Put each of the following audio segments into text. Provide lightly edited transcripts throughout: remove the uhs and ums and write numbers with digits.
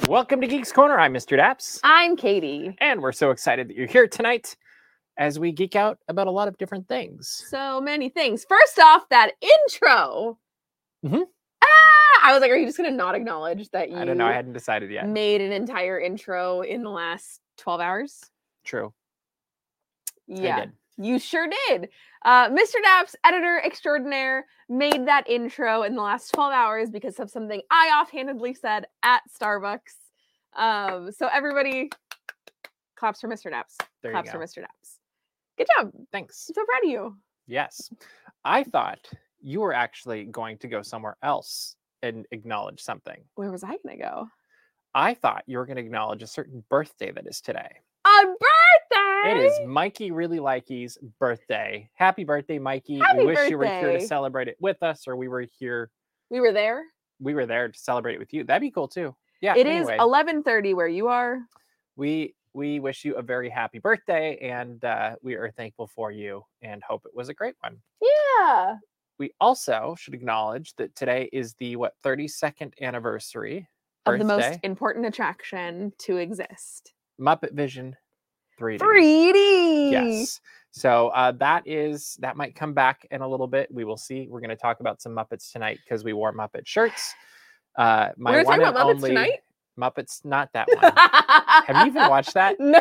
Welcome to Geeks Corner. I'm Mr. Daps. I'm Katie. And we're so excited that you're here tonight as we geek out about a lot of different things. So many things. First off, that intro. Mhm. I was like, are you just going to not acknowledge that you I don't know. I hadn't decided yet. made an entire intro in the last 12 hours? True. Yeah. I did. You sure did. Mr. Daps, editor extraordinaire, made that intro in the last 12 hours because of something I offhandedly said at Starbucks. So everybody claps for Mr. Daps. There Claps you for go. Mr. Daps. Good job. Thanks. I'm so proud of you. Yes. I thought you were actually going to go somewhere else and acknowledge something. Where was I going to go? I thought you were going to acknowledge a certain birthday that is today. A birthday! It is Mikey Really Likey's birthday. Happy birthday, Mikey. Happy we wish you were here to birthday. celebrate it with us, or we were there. We were there to celebrate it with you. That'd be cool too. Yeah. It anyway, is 11:30 where you are. We wish you a very happy birthday, and we are thankful for you and hope it was a great one. Yeah. We also should acknowledge that today is the 32nd anniversary Of the most birthday, important attraction to exist. Muppet Vision 3D. 3D. Yes. So that might come back in a little bit. We will see. We're going to talk about some Muppets tonight because we wore Muppet shirts. We're going to talk about Muppets tonight? Muppets, not that one. Have you even watched that? No.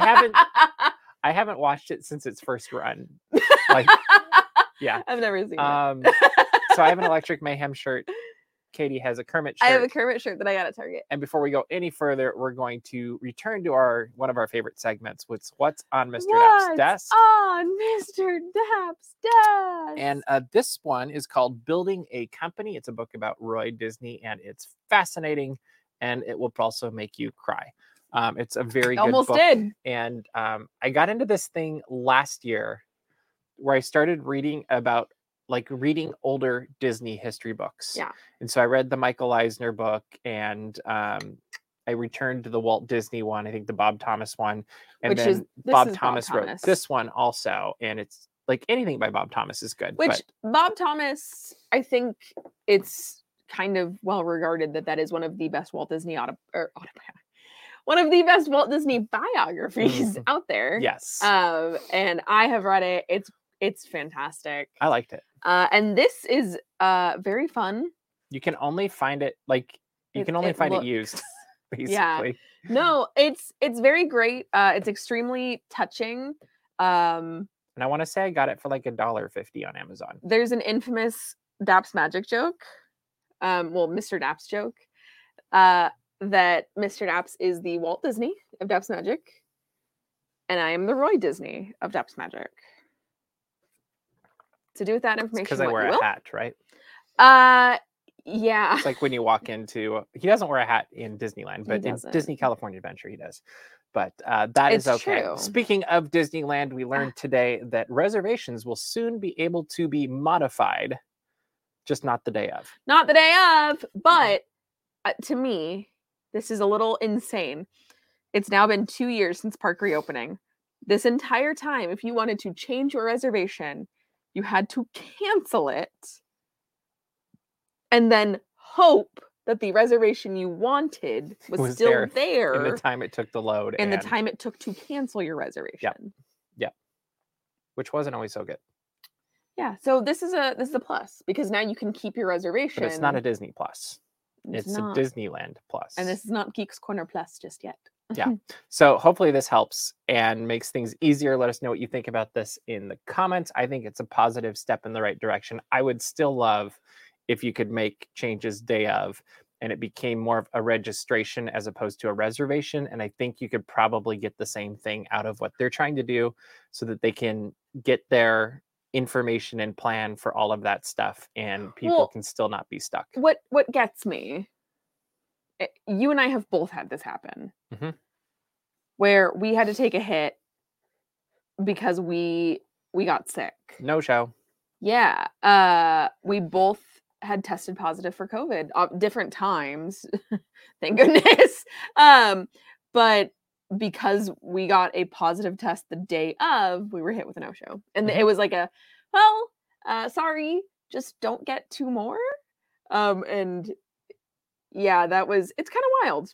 I haven't watched it since its first run. Yeah. I've never seen it. So I have an Electric Mayhem shirt. Katie has a Kermit shirt. I have a Kermit shirt that I got at Target. And before we go any further, we're going to return to one of our favorite segments, what's on Mr. Daps' desk. On Mr. Daps' desk. And this one is called Building a Company. It's a book about Roy Disney, and it's fascinating, and it will also make you cry. It's a very good book. Almost did. And I got into this thing last year where I started reading older Disney history books. Yeah. And so I read the Michael Eisner book, and I returned to the Walt Disney one, I think the Bob Thomas one. And then Bob Thomas wrote this one also. And it's like anything by Bob Thomas is good. Which Bob Thomas, I think it's kind of well regarded that is one of the best Walt Disney one of the best Walt Disney biographies out there. Yes. And I have read it. It's fantastic. I liked it. And this is very fun. You can only find it it used, basically. Yeah. No, it's very great. It's extremely touching. And I want to say I got it for like $1.50 on Amazon. There's an infamous Daps Magic joke. Mr. Daps joke. That Mr. Daps is the Walt Disney of Daps Magic, and I am the Roy Disney of Daps Magic. To do with that information, because I wear a hat, right? Yeah. It's like when you walk into. He doesn't wear a hat in Disneyland, but in Disney California Adventure, he does. But that is okay. True. Speaking of Disneyland, we learned today that reservations will soon be able to be modified, just not the day of. Not the day of, but to me, this is a little insane. It's now been 2 years since park reopening. This entire time, if you wanted to change your reservation, you had to cancel it and then hope that the reservation you wanted was still there. In the time it took to load. And the time it took to cancel your reservation. Yep. Which wasn't always so good. Yeah. So this is a plus because now you can keep your reservation. But it's not a Disney Plus. It's a Disneyland Plus. And this is not Geeks Corner Plus just yet. Yeah. So hopefully this helps and makes things easier. Let us know what you think about this in the comments. I think it's a positive step in the right direction. I would still love if you could make changes day of and it became more of a registration as opposed to a reservation. And I think you could probably get the same thing out of what they're trying to do so that they can get their information and plan for all of that stuff and people can still not be stuck. What gets me, you and I have both had this happen, where we had to take a hit because we got sick. No show. Yeah. We both had tested positive for COVID at different times. Thank goodness. But because we got a positive test the day of, we were hit with a no-show. And it was like sorry, just don't get two more. And yeah, it's kind of wild.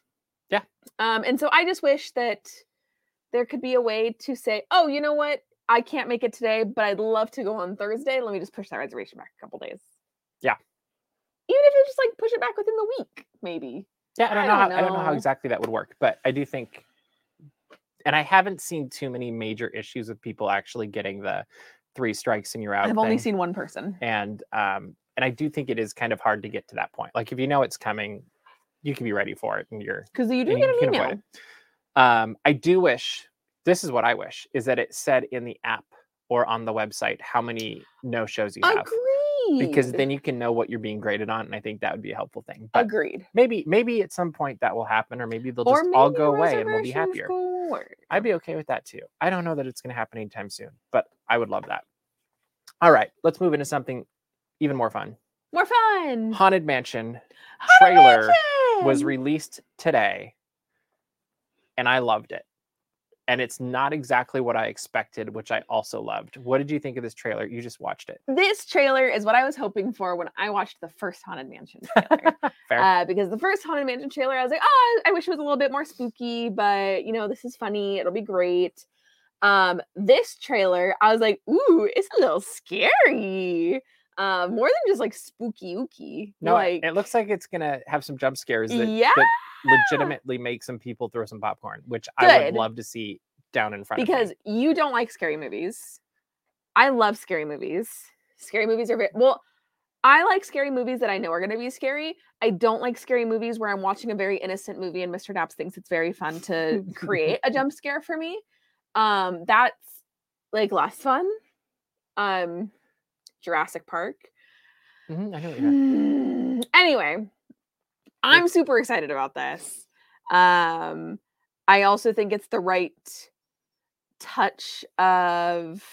Yeah. And so I just wish that there could be a way to say, oh, you know what? I can't make it today, but I'd love to go on Thursday. Let me just push that reservation back a couple days. Yeah. Even if you just like push it back within the week, maybe. Yeah, I don't know how exactly that would work, but I do think, and I haven't seen too many major issues with people actually getting the 3 strikes and you're out I've thing. only seen one person. And I do think it is kind of hard to get to that point. Like if you know it's coming, you can be ready for it, and because you do and get you an can avoid email. it. I do wish, this is what I wish, is that it said in the app or on the website how many no shows you have, Agreed. because then you can know what you're being graded on, and I think that would be a helpful thing. But Agreed. maybe at some point that will happen, or maybe they'll just all go away and we'll be happier. I'd be okay with that too. I don't know that it's going to happen anytime soon, but I would love that. All right, let's move into something even more fun. More fun. Haunted Mansion trailer was released today, and I loved it. And it's not exactly what I expected, which I also loved. What did you think of this trailer? You just watched it. This trailer is what I was hoping for when I watched the first Haunted Mansion trailer. Fair. Because the first Haunted Mansion trailer, I was like, oh, I wish it was a little bit more spooky, but you know, this is funny. It'll be great. This trailer, I was like, ooh, it's a little scary. More than just like spooky ooky. No, like, it looks like it's gonna have some jump scares that, yeah, that legitimately make some people throw some popcorn, which I would love to see down in front because of me. you don't like scary movies. I love scary movies. Scary movies are I like scary movies that I know are going to be scary. I don't like scary movies where I'm watching a very innocent movie and Mr. Daps thinks it's very fun to create a jump scare for me. That's like less fun. Jurassic Park. Mm-hmm, I know what you meant. Anyway, I'm super excited about this. I also think it's the right touch of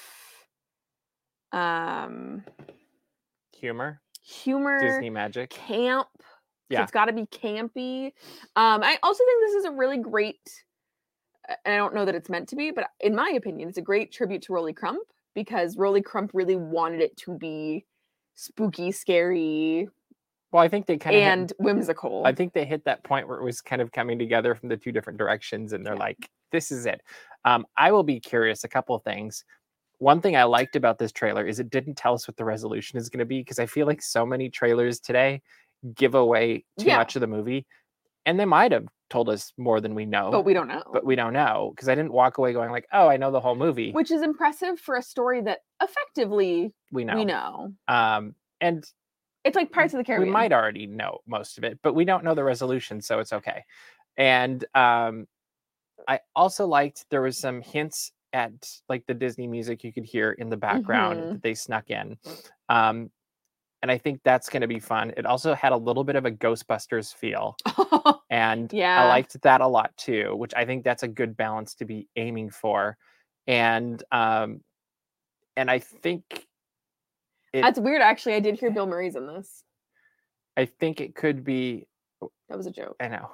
humor, Disney magic, camp. Yeah, it's got to be campy. I also think this is a really great, and I don't know that it's meant to be, but in my opinion, it's a great tribute to Rolly Crump, because Rolly Crump really wanted it to be spooky, scary. Well, I think they kind of whimsical. I think they hit that point where it was kind of coming together from the 2 different directions, and they're like, this is it. I will be curious, a couple of things. One thing I liked about this trailer is it didn't tell us what the resolution is going to be, because I feel like so many trailers today give away too much of the movie, and they might have told us more than we know. But we don't know. Because I didn't walk away going like, oh, I know the whole movie. Which is impressive for a story that effectively we know. And it's like Pirates of the Caribbean. We might already know most of it, but we don't know the resolution, so it's okay. And I also liked there was some hints at like the Disney music you could hear in the background that they snuck in. And I think that's going to be fun. It also had a little bit of a Ghostbusters feel. And I liked that a lot too, which I think that's a good balance to be aiming for. And I think that's weird. Actually, I did hear Bill Murray's in this. I think it could be. That was a joke. I know.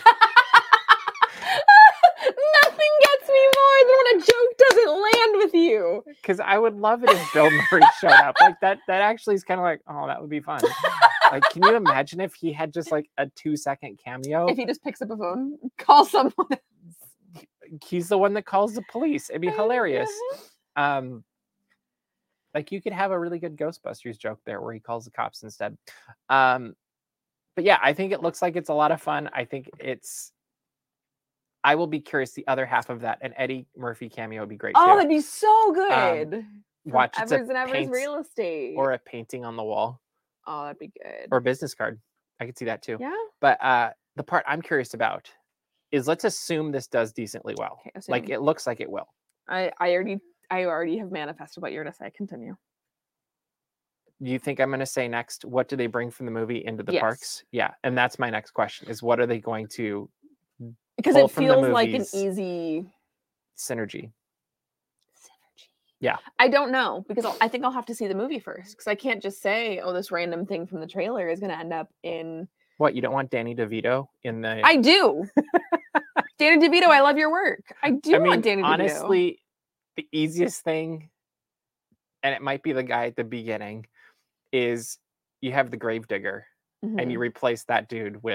Nothing gets me more than when a joke doesn't land with you. Because I would love it if Bill Murray showed up. Like that actually is kind of like, oh, that would be fun. Like, can you imagine if he had just like a 2-second cameo? If he just picks up a phone, calls someone else. He's the one that calls the police. It'd be hilarious. Like you could have a really good Ghostbusters joke there where he calls the cops instead. But yeah, I think it looks like it's a lot of fun. I think I will be curious the other half of that. An Eddie Murphy cameo would be great too. That'd be so good. Watch Evers and Evers Real Estate. Or a painting on the wall. Oh, that'd be good. Or a business card. I could see that too. Yeah. But the part I'm curious about is, let's assume this does decently well. Okay, like it looks like it will. I already have manifested what you're going to say. Continue. You think I'm going to say next, what do they bring from the movie into the parks? Yeah. And that's my next question, is what are they going to Because it feels like an easy synergy. Yeah. I don't know, because I think I'll have to see the movie first, because I can't just say, oh, this random thing from the trailer is going to end up in... What, you don't want Danny DeVito in the... I do. Danny DeVito, I love your work. I want Danny DeVito. Honestly, the easiest thing, and it might be the guy at the beginning, is you have the Gravedigger and you replace that dude with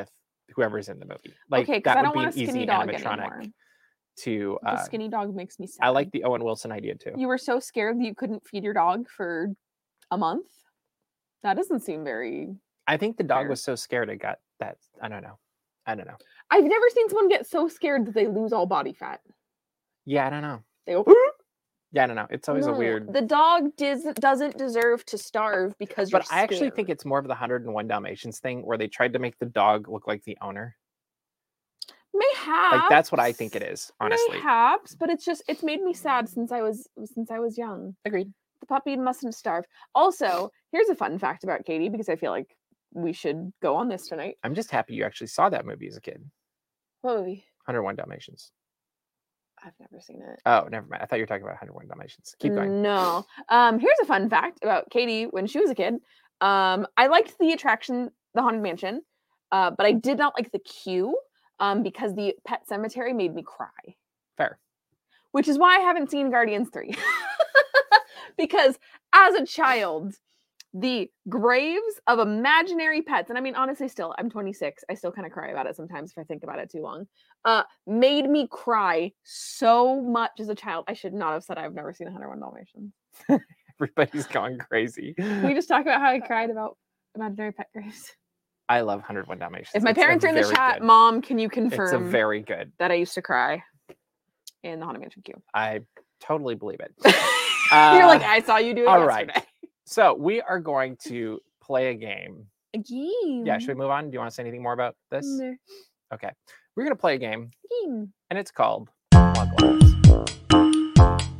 whoever's in the movie. Like okay, because that I would don't be want an a skinny easy dog animatronic anymore. to. The skinny dog makes me sad. I like the Owen Wilson idea too. You were so scared that you couldn't feed your dog for a month? That doesn't seem very... I think the dog fair. was so scared it got that. I don't know. I've never seen someone get so scared that they lose all body fat. Yeah, I don't know. They go, Yeah, I don't know. It's always a no, weird. the dog doesn't deserve to starve because you're But I actually scared. think it's more of the 101 Dalmatians thing where they tried to make the dog look like the owner. Mayhaps. Like that's what I think it is, honestly. Mayhaps, but it's made me sad since I was young. Agreed. The puppy mustn't starve. Also, here's a fun fact about Katie, because I feel like we should go on this tonight. I'm just happy you actually saw that movie as a kid. What movie? 101 Dalmatians. I've never seen it. Oh, never mind. I thought you were talking about 101 Dalmatians. Keep going. No. Here's a fun fact about Katie when she was a kid. I liked the attraction, the Haunted Mansion, but I did not like the queue because the Pet Cemetery made me cry. Fair. Which is why I haven't seen Guardians 3. Because as a child, the graves of imaginary pets, and I mean, honestly, still, I'm 26. I still kind of cry about it sometimes if I think about it too long. Made me cry so much as a child. I should not have said I've never seen 101 Dalmatians. Everybody's going crazy. Can we just talk about how I cried about imaginary pet graves? I love 101 Dalmatians. If my parents are in the chat, good. Mom, can you It's confirm a very good. that I used to cry in the Haunted Mansion queue? I totally believe it. You're like, I saw you do it all yesterday. right. So we are going to play a game. A game? Yeah, should we move on? Do you want to say anything more about this? No. Okay. We're going to play a game, Game. and it's called Loglines.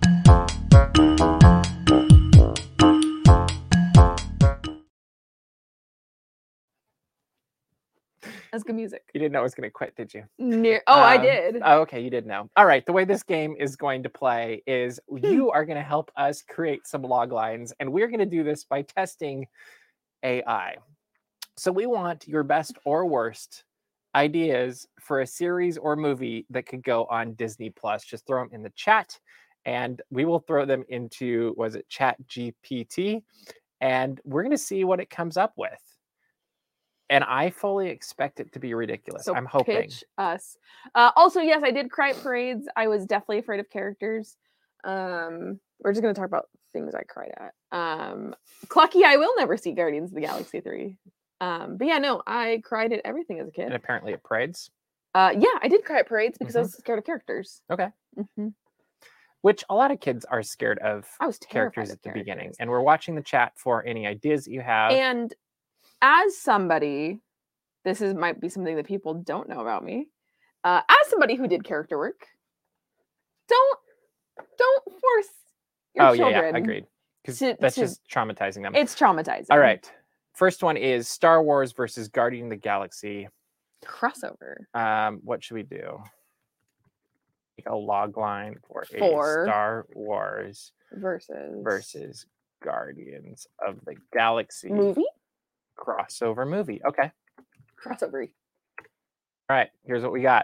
That's good music. You didn't know I was going to quit, did you? I did. Oh, okay, you did know. All right, the way this game is going to play is you are going to help us create some log lines, and we're going to do this by testing AI. So we want your best or worst ideas for a series or movie that could go on Disney Plus. Just throw them in the chat, and we will throw them into, was it ChatGPT? And we're going to see what it comes up with. And I fully expect it to be ridiculous. So I'm hoping. Pitch us. Also, yes, I did cry at parades. I was definitely afraid of characters. We're just going to talk about things I cried at. Clucky, I will never see Guardians of the Galaxy 3. But yeah, no, I cried at everything as a kid. And apparently at parades. Yeah, I did cry at parades because I was scared of characters. Okay. Mm-hmm. Which a lot of kids are scared of. I was characters at the beginning. And we're watching the chat for any ideas that you have. And as somebody, might be something that people don't know about me. As somebody who did character work, don't force your children. Yeah, agreed. Because that's just traumatizing them. It's traumatizing. All right. First one is Star Wars versus Guardian of the Galaxy. Crossover. What should we do? Make a log line for a Star Wars versus Guardians of the Galaxy movie. Crossover movie. Okay. Crossover. All right. Here's what we got.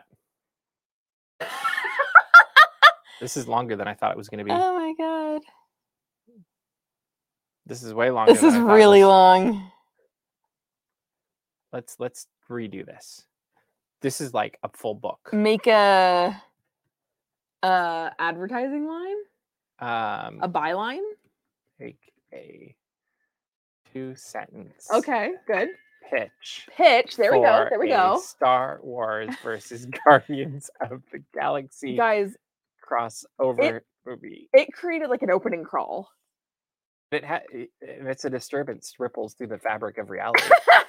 This is longer than I thought it was going to be. Oh my god. This is way longer. This is really long. Let's redo this. This is like a full book. Make a advertising line. A byline. Take a 2-sentence. Okay, good. Pitch. There we go. There we go. Star Wars versus Guardians of the Galaxy. Guys, crossover movie. It created like an opening crawl. It's a disturbance ripples through the fabric of reality.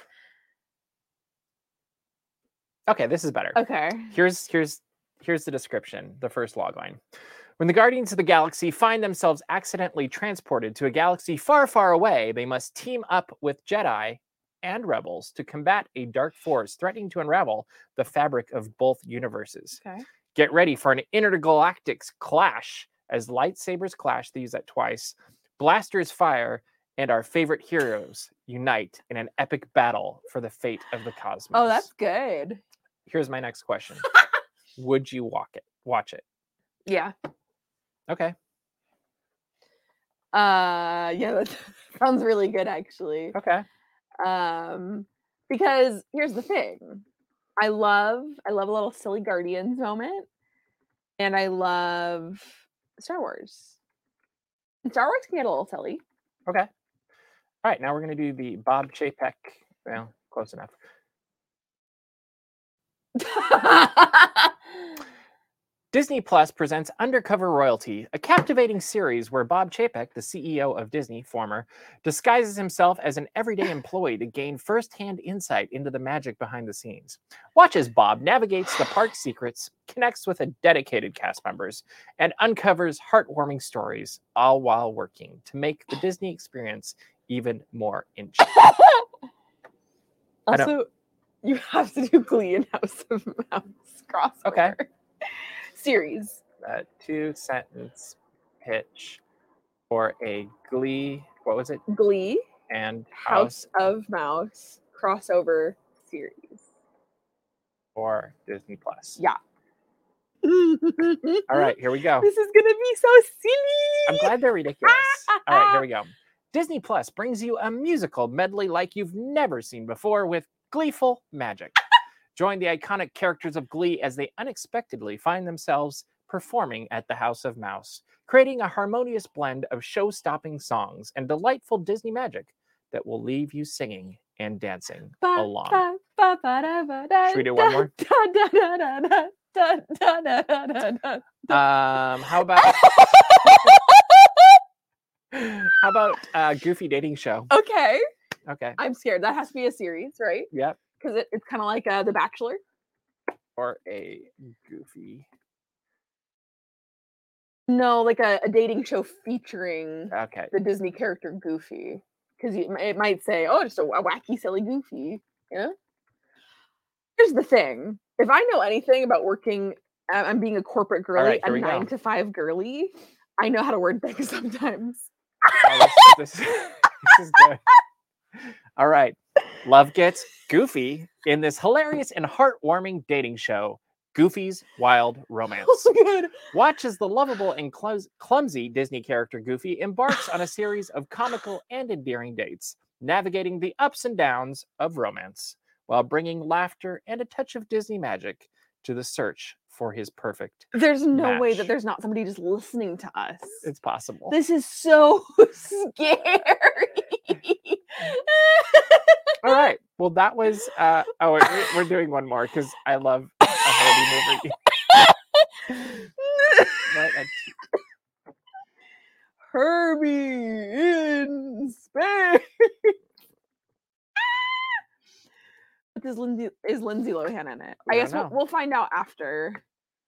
Okay, this is better. Okay. Here's the description, the first logline. When the Guardians of the Galaxy find themselves accidentally transported to a galaxy far, far away, they must team up with Jedi and Rebels to combat a dark force threatening to unravel the fabric of both universes. Okay. Get ready for an intergalactic clash as lightsabers clash, they use that twice, blasters fire, and our favorite heroes unite in an epic battle for the fate of the cosmos. Oh, that's good. Here's my next question. Would you watch it? Yeah. Okay. Yeah, that sounds really good actually. Okay. Because here's the thing. I love a little silly Guardians moment, and I love Star Wars. And Star Wars can get a little silly. Okay. All right, now we're going to do the Bob Chapek. Well, close enough. Disney Plus presents Undercover Royalty, a captivating series where Bob Chapek, the CEO of Disney, disguises himself as an everyday employee to gain first-hand insight into the magic behind the scenes. Watch as Bob navigates the park's secrets, connects with dedicated cast members, and uncovers heartwarming stories, all while working to make the Disney experience even more enchanting. Also, you have to do Glee and House of Mouse crossover. Okay. Series. A 2-sentence pitch for a Glee, what was it? Glee And House of Mouse crossover series for Disney Plus. Yeah. All right, here we go. This is gonna be so silly. I'm glad they're ridiculous. All right, here we go. Disney Plus brings you a musical medley like you've never seen before with gleeful magic. Join the iconic characters of Glee as they unexpectedly find themselves performing at the House of Mouse, creating a harmonious blend of show-stopping songs and delightful Disney magic that will leave you singing and dancing along. Should we do one more? How about Goofy Dating Show? Okay. Okay. I'm scared. That has to be a series, right? Yep. Because it's kind of like The Bachelor. Or a Goofy. No, like a dating show featuring Okay. the Disney character Goofy. Because it might say, oh, just a wacky, silly Goofy. You know? Here's the thing. If I know anything about working, I'm being a corporate girly, right, a 9-to-5 girly, I know how to word things sometimes. Oh, this is good. All right. Love gets goofy in this hilarious and heartwarming dating show, Goofy's Wild Romance. Oh, good. Watch as the lovable and clumsy Disney character Goofy embarks on a series of comical and endearing dates, navigating the ups and downs of romance, while bringing laughter and a touch of Disney magic to the search for his perfect There's no way match. that there's not somebody just listening to us. It's possible. This is so scary. All right. Well, that was. We're doing one more because I love a Herbie movie. Herbie in space. Is Lindsay Lohan in it? I guess we'll find out after.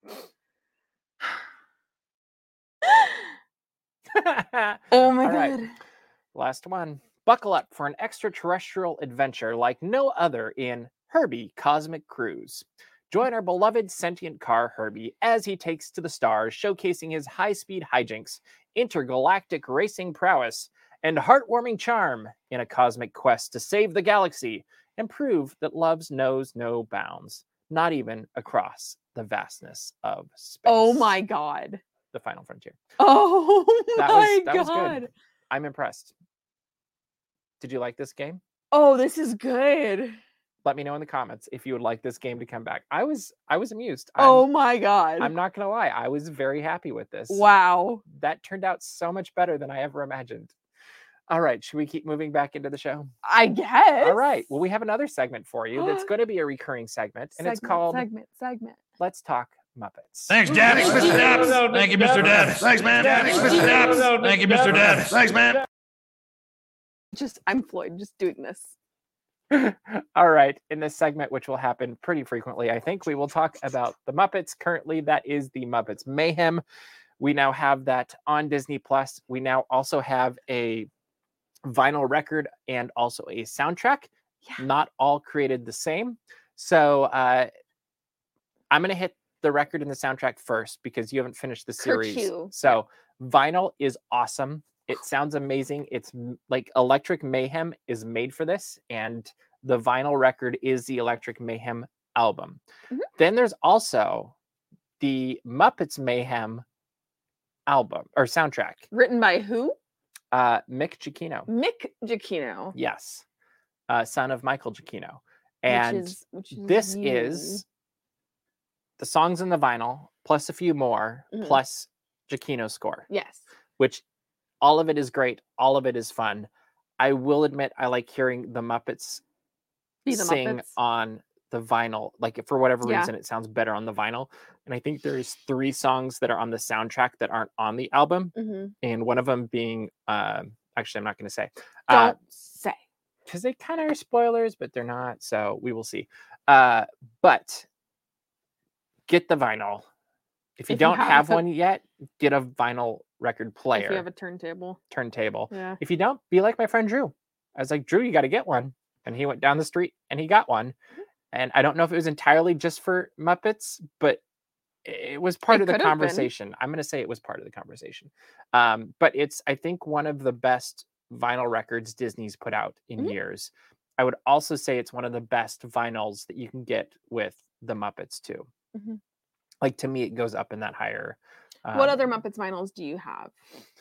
Oh my God. Right. Last one. Buckle up for an extraterrestrial adventure like no other in Herbie Cosmic Cruise. Join our beloved sentient car Herbie as he takes to the stars, showcasing his high-speed hijinks, intergalactic racing prowess, and heartwarming charm in a cosmic quest to save the galaxy and prove that love knows no bounds, not even across the vastness of space. Oh my God. The Final Frontier. Oh my God. That was good. I'm impressed. Did you like this game? Oh, this is good. Let me know in the comments if you would like this game to come back. I was amused. Oh my God. I'm not going to lie. I was very happy with this. Wow. That turned out so much better than I ever imagined. All right. Should we keep moving back into the show? I guess. All right. Well, we have another segment for you that's going to be a recurring segment. And it's called Segment. Let's Talk Muppets. Thanks, Dad. Mr. Dad. Thank you, Mr. Dad. Thanks, man. Thanks, Mr. Dad. Thank you, Mr. Dad. Thanks, man. I'm Floyd, just doing this. All right. In this segment, which will happen pretty frequently, I think we will talk about the Muppets. Currently, that is the Muppets Mayhem. We now have that on Disney Plus. We now also have a vinyl record and also a soundtrack. Yeah. Not all created the same. So I'm going to hit the record and the soundtrack first because you haven't finished the series. So vinyl is awesome. It sounds amazing. It's like Electric Mayhem is made for this, and the vinyl record is the Electric Mayhem album. Mm-hmm. Then there's also the Muppets Mayhem album or soundtrack. Written by who? Mick Giacchino. Mick Giacchino. Yes. Son of Michael Giacchino. And which is this you. is the songs in the vinyl, plus a few more, plus Giacchino's score. Yes. Which all of it is great. All of it is fun. I will admit I like hearing the Muppets sing on the vinyl. Like, for whatever reason, it sounds better on the vinyl. And I think there's 3 songs that are on the soundtrack that aren't on the album. And one of them being, actually, I'm not going to say. Don't say. Because they kind of are spoilers, but they're not. So we will see. But get the vinyl. If you don't have one yet, get a vinyl record player. If you have a turntable. Yeah. If you don't, be like my friend Drew. I was like, Drew, you got to get one. And he went down the street and he got one. And I don't know if it was entirely just for Muppets, but it was part of the conversation. I'm going to say it was part of the conversation. But it's, I think, one of the best vinyl records Disney's put out in years. I would also say it's one of the best vinyls that you can get with the Muppets too. Like, to me, it goes up in that higher. What other Muppets vinyls do you have?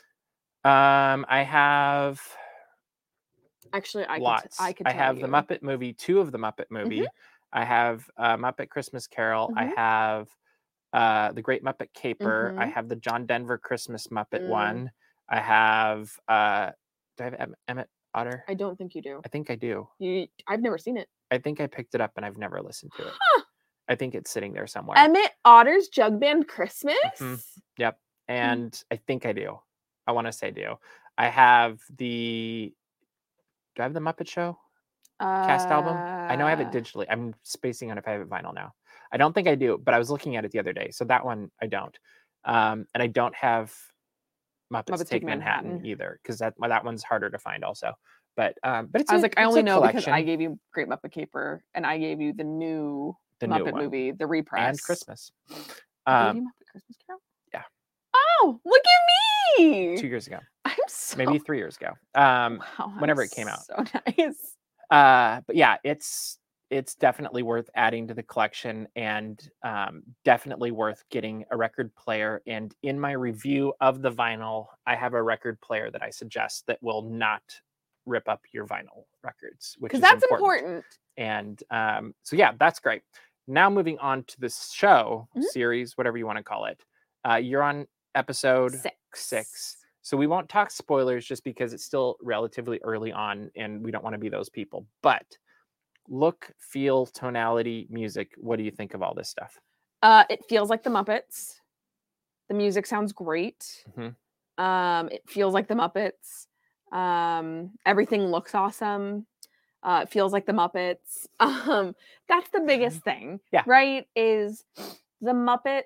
I have actually lots. I could I have the Muppet movie, 2 of the Muppet movie. I have Muppet Christmas Carol. I have the Great Muppet Caper. I have the John Denver Christmas Muppet one. I have do I have Emmett Otter? I don't think you do. I think I do. I've never seen it. I think I picked it up and I've never listened to it. I think it's sitting there somewhere. Emmett Otter's Jug Band Christmas? Yep. And I think I do. I want to say do. I have do I have the Muppet Show cast album? I know I have it digitally. I'm spacing on if I have it vinyl now. I don't think I do, but I was looking at it the other day. So that one I don't. And I don't have Muppets Take Manhattan either, because that one's harder to find also. But it's I only know because I gave you Great Muppet Caper and I gave you the new Muppet movie, the repress. And Christmas. Did you Muppet Christmas Carol? Yeah. Oh, look at me! 2 years ago. I'm so... Maybe 3 years ago. Wow, whenever it came out. So nice. But yeah, it's definitely worth adding to the collection, and definitely worth getting a record player. And in my review of the vinyl, I have a record player that I suggest that will not rip up your vinyl records, which is that's important. And so yeah, that's great. Now moving on to the show series, whatever you want to call it. You're on episode 6. So we won't talk spoilers just because it's still relatively early on and we don't want to be those people. But look, feel, tonality, music. What do you think of all this stuff? It feels like the Muppets. The music sounds great. It feels like the Muppets. Everything looks awesome. It feels like the Muppets. That's the biggest thing, right? Is the Muppets,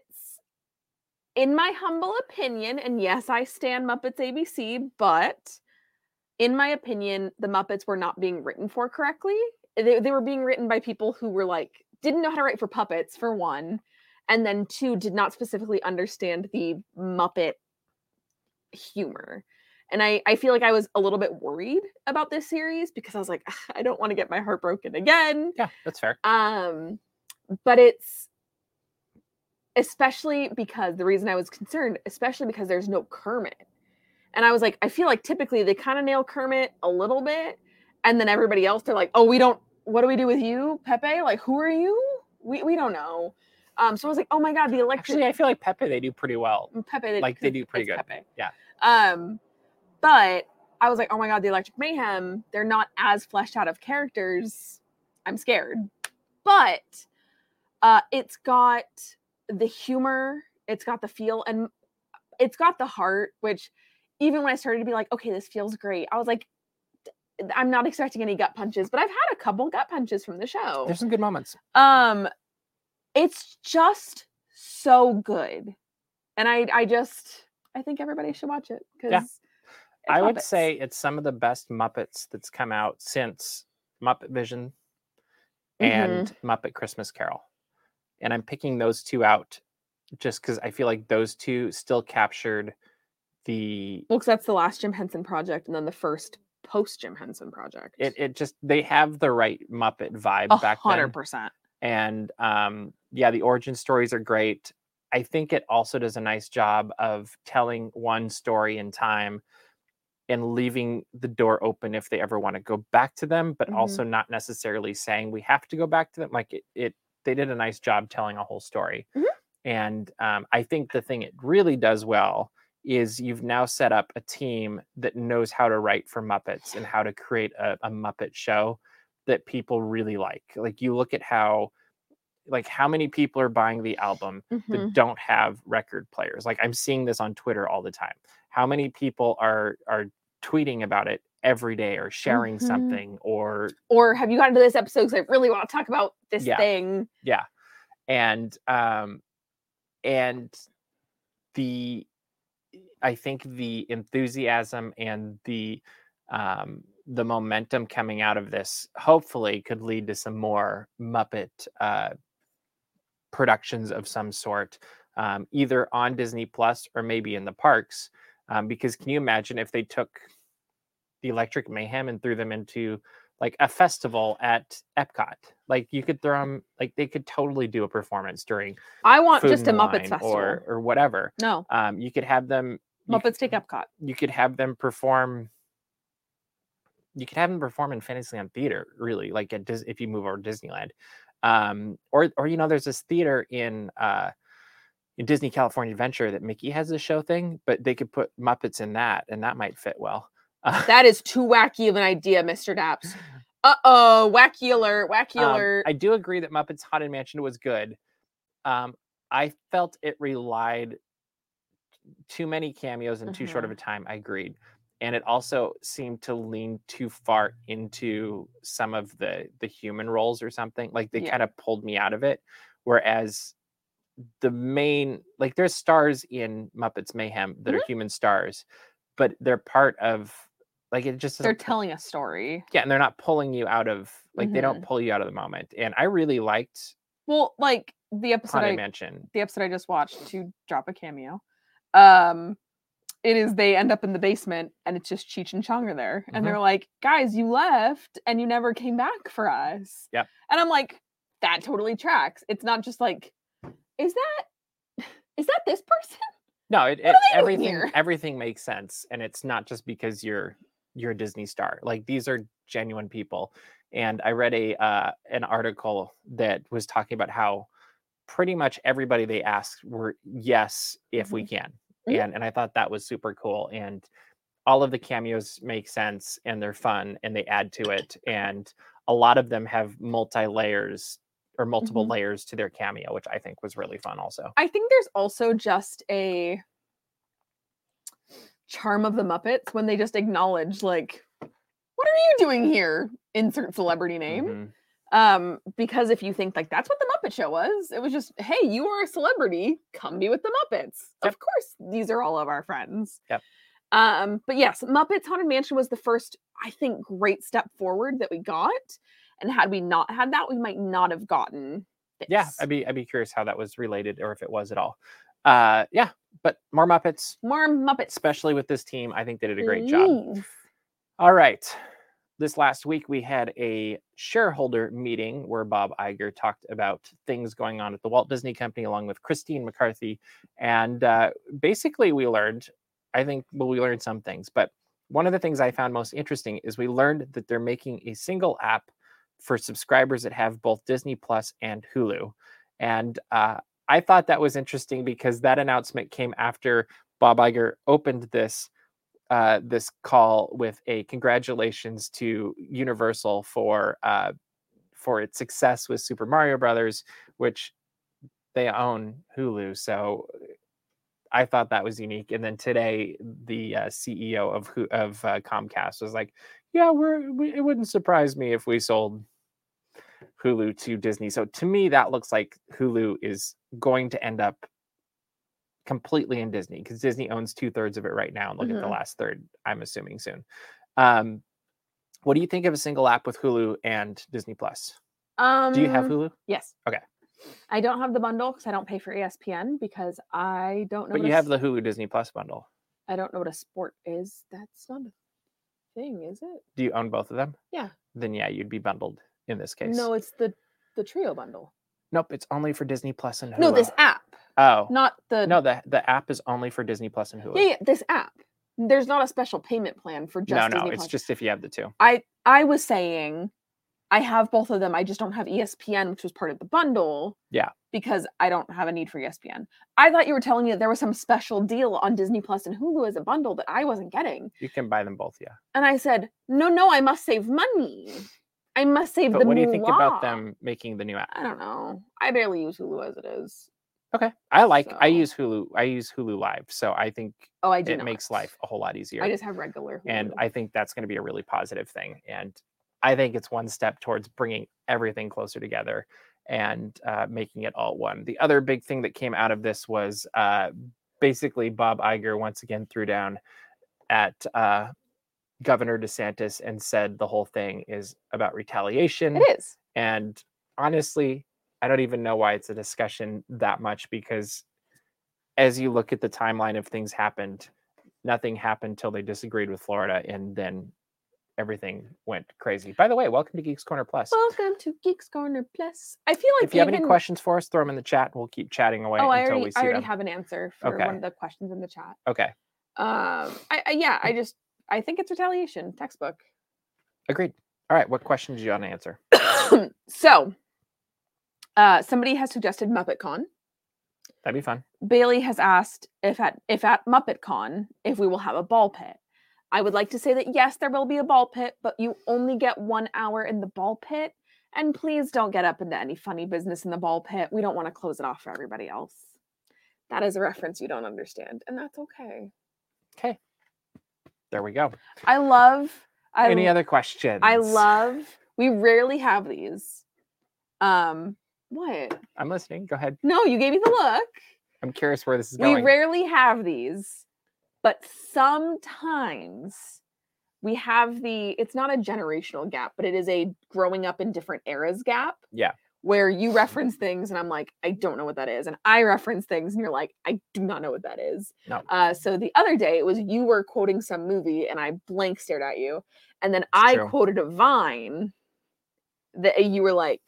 in my humble opinion, and yes, I stan Muppets ABC, but in my opinion, the Muppets were not being written for correctly. They were being written by people who were like, didn't know how to write for puppets, for one, and then 2, did not specifically understand the Muppet humor. And I feel like I was a little bit worried about this series because I was like, I don't want to get my heart broken again. Yeah, that's fair. But it's especially because the reason I was concerned, especially because there's no Kermit. And I was like, I feel like typically they kind of nail Kermit a little bit. And then everybody else, they're like, oh, what do we do with you, Pepe? Like, who are you? We don't know. So I was like, oh my God, the electric. Actually, I feel like Pepe, they do pretty well. Pepe, they do pretty good. Pepe. Yeah. But I was like, oh my God, the Electric Mayhem, they're not as fleshed out of characters. I'm scared. But it's got the humor, it's got the feel, and it's got the heart, which even when I started to be like, okay, this feels great, I was like, I'm not expecting any gut punches, but I've had a couple gut punches from the show. There's some good moments. It's just so good. And I think everybody should watch it because I would say it's some of the best Muppets that's come out since Muppet Vision and Muppet Christmas Carol. And I'm picking those 2 out just because I feel like those 2 still captured the... Well, because that's the last Jim Henson project and then the first post Jim Henson project. It just, they have the right Muppet vibe back then. 100%. And the origin stories are great. I think it also does a nice job of telling one story in time. and leaving the door open if they ever want to go back to them, but Mhm. also not necessarily saying we have to go back to them. Like they did a nice job telling a whole story. Mhm. And I think the thing it really does well is you've now set up a team that knows how to write for Muppets and how to create a Muppet show that people really like. Like you look at how many people are buying the album Mhm. that don't have record players. Like I'm seeing this on Twitter all the time. How many people are tweeting about it every day or sharing Mhm. something or have you gotten to this episode because I really want to talk about this Yeah. thing. Yeah. And I think the enthusiasm and the momentum coming out of this hopefully could lead to some more Muppet productions of some sort, either on Disney Plus or maybe in the parks. Because can you imagine if they took the Electric Mayhem and threw them into like a festival at Epcot? Like you could throw them, like they could totally do a performance during I want Food just a and Muppets Wine festival. or whatever. No, You could have them. Muppets take Epcot. You could have them perform. You could have them perform in Fantasyland Theater, really, like at if you move over to Disneyland, or there's this theater in Disney California Adventure that Mickey has a show thing, but they could put Muppets in that, and that might fit well. That is too wacky of an idea, Mr. Daps. Uh-oh, wacky alert, wacky alert. I do agree that Muppets Haunted Mansion was good. I felt it relied too many cameos in too short of a time. I agreed. And it also seemed to lean too far into some of the human roles or something. Like they kind of pulled me out of it. Whereas the main, like there's stars in Muppets Mayhem that are human stars, but they're part of, like it just they're telling a story. Yeah, and they're not pulling you out of, like they don't pull you out of the moment. And I really liked like the episode Mansion. The episode I just watched, to drop a cameo. It is they end up in the basement and it's just Cheech and Chong are there. And they're like, guys, you left and you never came back for us. Yep. And I'm like, that totally tracks. It's not just like, is that this person? No, everything makes sense. And it's not just because you're a Disney star. Like these are genuine people. And I read an article that was talking about how pretty much everybody they asked were yes, if we can. And I thought that was super cool. And all of the cameos make sense and they're fun and they add to it. And a lot of them have multiple layers to their cameo, which I think was really fun also. I think there's also just a charm of the Muppets when they just acknowledge, like, what are you doing here? Insert celebrity name. Because if you think like that's what the Muppet Show was, it was just, hey, you are a celebrity, come be with the Muppets. Yep. Of course, these are all of our friends. Yep. But yes, Muppets Haunted Mansion was the first, I think, great step forward that we got. And had we not had that, we might not have gotten this. Yeah, I'd be curious how that was related or if it was at all. Yeah, but more Muppets. More Muppets. Especially with this team. I think they did a great job. All right. This last week, we had a shareholder meeting where Bob Iger talked about things going on at the Walt Disney Company along with Christine McCarthy. And basically, we learned some things. But one of the things I found most interesting is we learned that they're making a single app for subscribers that have both Disney Plus and Hulu. And I thought that was interesting because that announcement came after Bob Iger opened this call with a congratulations to Universal for its success with Super Mario Brothers, which they own Hulu. So I thought that was unique. And then today, the CEO of Comcast was like, "Yeah, it wouldn't surprise me if we sold Hulu to Disney." So to me, that looks like Hulu is going to end up completely in Disney because Disney owns 2/3 of it right now and look at the last third, I'm assuming soon. What do you think of a single app with Hulu and Disney Plus? Do you have Hulu? Yes. Okay. I don't have the bundle because I don't pay for ESPN because I don't know. But you have the Hulu Disney Plus bundle. I don't know what a sport is. That's not a thing, is it? Do you own both of them? Yeah. Then yeah, you'd be bundled in this case. No, it's the trio bundle. Nope, it's only for Disney Plus and Hulu. No, this app. Oh. Not the... No, the app is only for Disney Plus and Hulu. Yeah, this app. there's not a special payment plan for just No, Disney it's Plus. just if you have the two. I was saying I have both of them. I just don't have ESPN, which was part of the bundle. Yeah. Because I don't have a need for ESPN. I thought you were telling me that there was some special deal on Disney Plus and Hulu as a bundle that I wasn't getting. You can buy them both, yeah. And I said, no, I must save money. I must save But the what do you think moolah. about them making the new app? I don't know. I barely use Hulu as it is. Okay. I So- use Hulu. I use Hulu Live. So I think I do it not. makes life a whole lot easier. I just have regular Hulu. And I think that's going to be a really positive thing. And I think it's one step towards bringing everything closer together and making it all one. The other big thing that came out of this was basically Bob Iger once again threw down at Governor DeSantis and said the whole thing is about retaliation. It is. And honestly, I don't even know why it's a discussion that much, because as you look at the timeline of things happened, nothing happened till they disagreed with Florida, and then everything went crazy. By the way, welcome to Geeks Corner Plus. Welcome to Geeks Corner Plus. I feel like If you have any questions for us, throw them in the chat. We'll keep chatting away until we see I already them. have an answer for Okay. one of the questions in the chat. Okay, I think it's retaliation. Textbook. agreed. All right, what questions do you want to answer? So, somebody has suggested MuppetCon. That'd be fun. Bailey has asked if at MuppetCon if we will have a ball pit. I would like to say that yes, there will be a ball pit, but you only get 1 hour in the ball pit. And please don't get up into any funny business in the ball pit. We don't want to close it off for everybody else. That is a reference you don't understand, and that's okay. Okay, there we go. Any other questions? We rarely have these. What? I'm listening. Go ahead. No, you gave me the look. I'm curious where this is We going. rarely have these, but sometimes we have it's not a generational gap, but it is a growing up in different eras gap. Yeah. Where you reference things and I'm like, I don't know what that is. And I reference things and you're like, I do not know what that is. No. So the other day it was you were quoting some movie and I blank stared at you. And then true. quoted a Vine that you were like,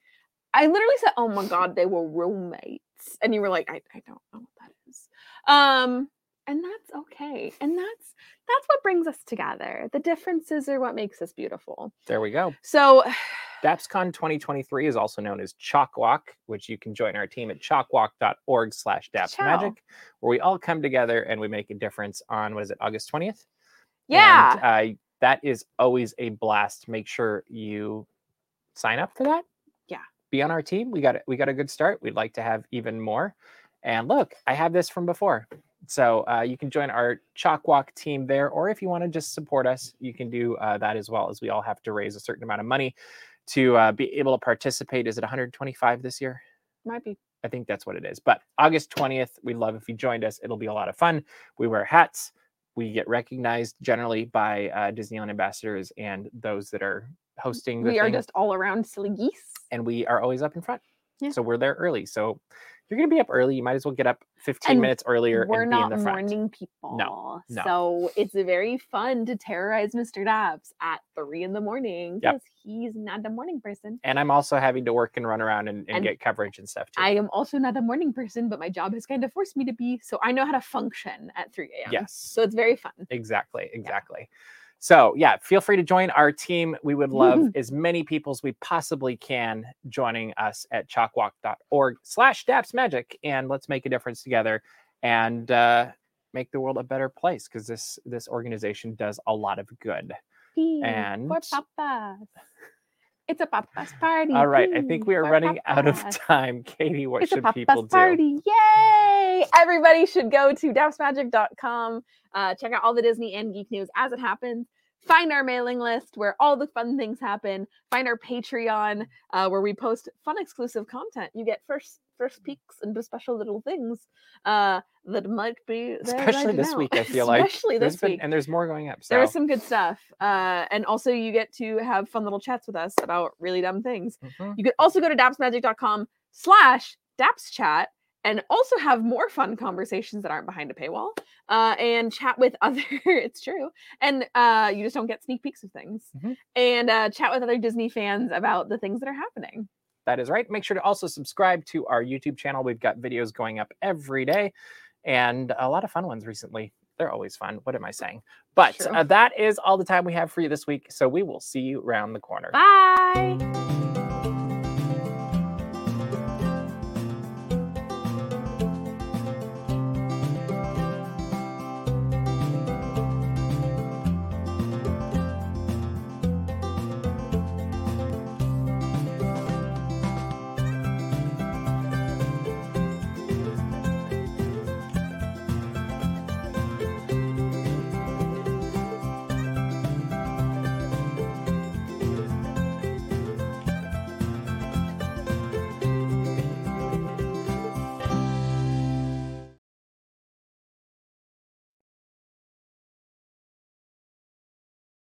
I literally said, oh my God, they were roommates. And you were like, I don't know what that is. And that's okay. And that's what brings us together. The differences are what makes us beautiful. There we go. So DapsCon 2023 is also known as Chalk Walk, which you can join our team at chalkwalk.org/dapsmagic, where we all come together and we make a difference on, August 20th? Yeah. And that is always a blast. Make sure you sign up for that. Yeah. Be on our team. We got a good start. We'd like to have even more. And look, I have this from before. So you can join our Chalk Walk team there, or if you want to just support us, you can do that as well, as we all have to raise a certain amount of money to be able to participate. Is it 125 this year? Might be. I think that's what it is. But August 20th, we'd love if you joined us. It'll be a lot of fun. We wear hats. We get recognized generally by Disneyland ambassadors and those that are hosting the We are thing. just all around silly geese. And we are always up in front. Yeah. So we're there early. So if you're going to be up early, you might as well get up 15 minutes earlier We're and be in the not front. morning people. No. So it's very fun to terrorize Mr. Dabbs at 3 a.m. Yep. because he's not a morning person. And I'm also having to work and run around and And get coverage and stuff too. I am also not a morning person, but my job has kind of forced me to be. So I know how to function at 3 a.m. Yes. So it's very fun. Exactly. So yeah, feel free to join our team. We would love as many people as we possibly can joining us at chalkwalk.org/dapsmagic, and let's make a difference together and make the world a better place, because this organization does a lot of good. And for papas. It's a papa's party. all right, I think we are for running out of papas. time. Katie, what It's a should papa's people do? party. Yay! Everybody should go to dapsmagic.com. Check out all the Disney and geek news as it happens. Find our mailing list where all the fun things happen. Find our Patreon where we post fun exclusive content. You get first peeks into special little things that might be there Especially right this now. week, I feel like. Especially this week. And there's more going up. So. There is some good stuff. And also you get to have fun little chats with us about really dumb things. Mhm. You could also go to dapsmagic.com/dapschat and also have more fun conversations that aren't behind a paywall and chat with other, it's true. And you just don't get sneak peeks of things. Mhm. And chat with other Disney fans about the things that are happening. That is right. Make sure to also subscribe to our YouTube channel. We've got videos going up every day and a lot of fun ones recently. They're always fun. What am I saying? But True. that is all the time we have for you this week. So we will see you around the corner. Bye.